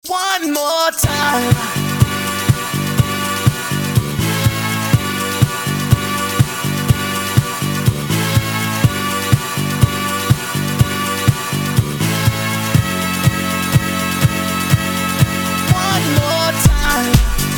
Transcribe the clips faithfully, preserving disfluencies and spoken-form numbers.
One more time. One more time.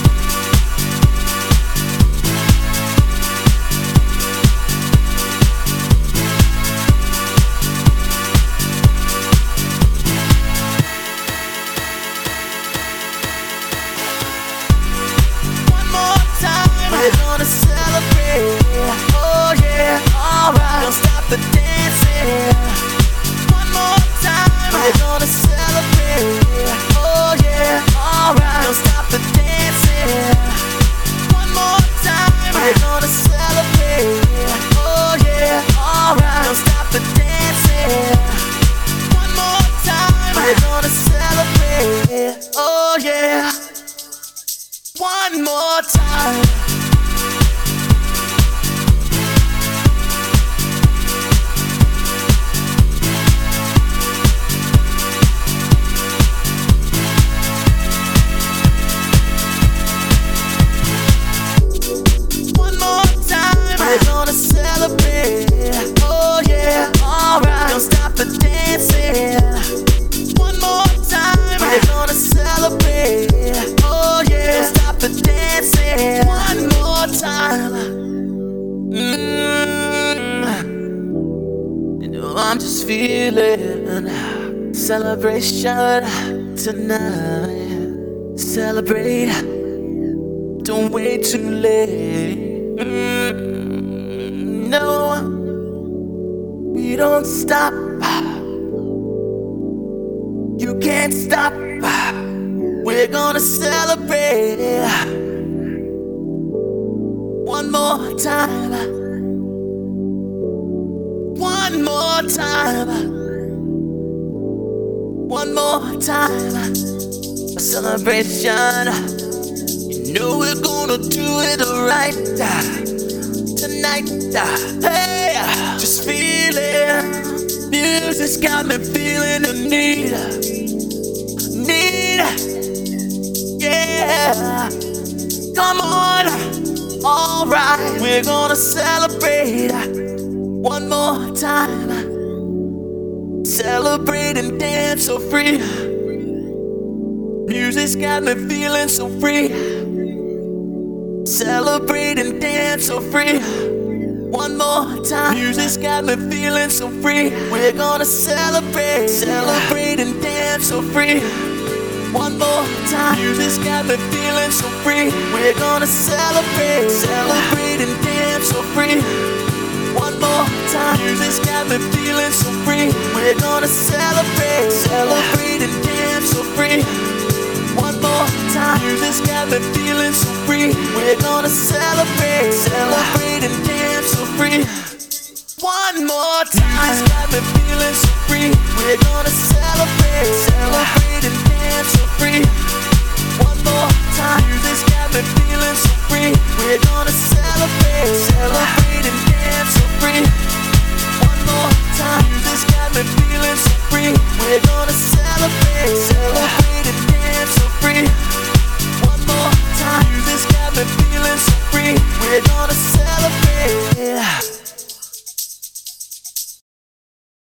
One more time. We're gonna celebrate. Oh yeah, alright. Don't stop the dancing. One more time. We're gonna celebrate. Oh yeah, alright. Don't stop the dancing. One more time. We're gonna celebrate. Oh yeah, alright. Don't stop the dancing. One more time. We're gonna celebrate. Oh yeah. One more time. One more time. We're gonna celebrate. Oh yeah, alright. Don't stop the dancing. One more time. We're gonna celebrate. Oh yeah, don't stop the dancing. One more time. Mm. You know I'm just feeling celebration tonight. Celebrate. Don't wait too late. Mm, no, we don't stop. You can't stop. We're gonna celebrate. One more time. One more time. One more time. A celebration. You know we're gonna do it right tonight. Hey, just feel it. Music's got me feeling the need. Need. Yeah. Come on. Alright. We're gonna celebrate. One more time. Celebrate and dance so free. Music's got me feeling so free. Celebrate and dance so free. One more time. Music's got me feeling so free. We're gonna celebrate. Celebrate and dance so free. One more time. Music's got me feeling so free. We're gonna celebrate. Celebrate and dance so free. One more time. Music's got me feeling so free. We're gonna celebrate. Celebrate and dance so free. One more time. Music's got me feeling so free. We're gonna celebrate. Celebrate and dance so free. One more time. Music's got me feeling so free. We're gonna celebrate. Celebrate and dance so free. One more time. Music's got me feeling so free. We're gonna celebrate. Celebrate and dance so free. One more time. Music's got me feeling so free. We're gonna